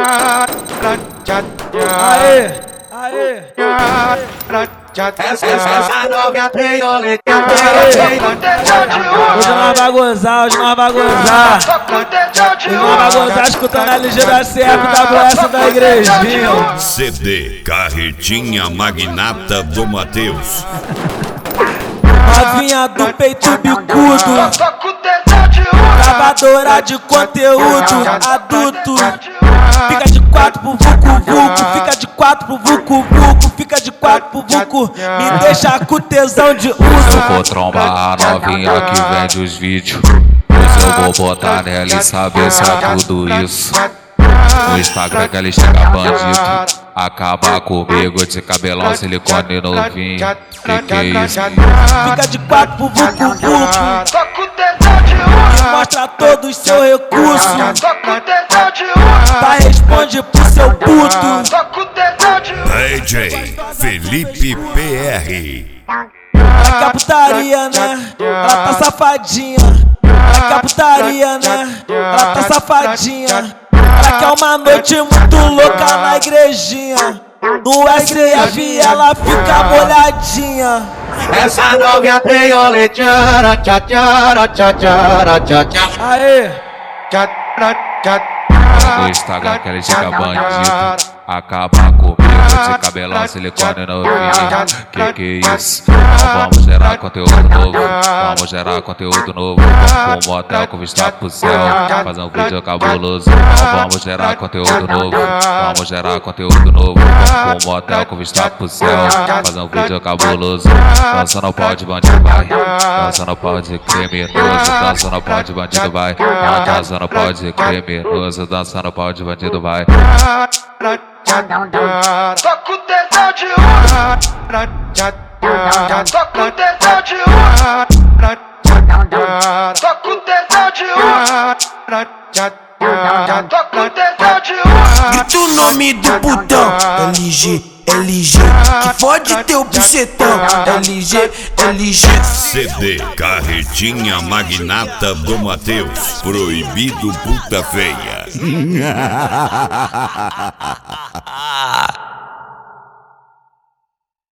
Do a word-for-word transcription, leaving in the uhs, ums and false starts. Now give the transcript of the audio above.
Aê, aê, Essa novinha tem olheta. hoje nós vai gozar, hoje nós vai gozar. Hoje nós vai gozar escutando a L G da C F W S da igrejinha. C D Carretinha Magnata do Matheus. Novinha do peito bicudo, gravadora de conteúdo adulto. Fica de quatro pro vucu vucu, fica de quatro pro vucu vucu, fica de quatro pro vucu. Me deixa com tesão de uso. Eu vou trombar a novinha que vende os vídeos. Pois eu vou botar nela e saber se é tudo isso. No Instagram que ela chega bandido. Acaba comigo de cabelão, silicone novinho. Que que é isso? Fica de quatro pro vucu vucu, e mostra todo o seu recurso. Tá, responde pro seu puto. D J Felipe P R. Ela quer putaria, né? Ela tá safadinha. Ela quer putaria, né? Ela tá safadinha. Ela quer uma noite muito louca na igrejinha. No S F ela fica molhadinha. Essa novinha tem olheta. Aê, No Instagram que ela chega bandido. Acaba comigo de cabelão, silicone novinho. Que que é isso? Vamos gerar conteúdo novo. Vamos gerar conteúdo novo. Com um motel com vista pro céu. Fazer um vídeo cabuloso. Vamos gerar conteúdo novo. Vamos gerar conteúdo novo. Com um motel com vista pro céu. Fazer um vídeo cabuloso. Dança não pode, bandido vai. Dança não pode, criminoso. Dança não pode, bandido vai. Dança não pode, criminoso. Dança não pode, bandido vai. Só com tesão de uso. Só com tesão de uso. Só com tesão de uso. Só com tesão de uso. Grita o nome do putão, L G, L G, que fode teu bucetão, L G, L G. C D Carretinha Magnata do Matheus. Proibido puta feia.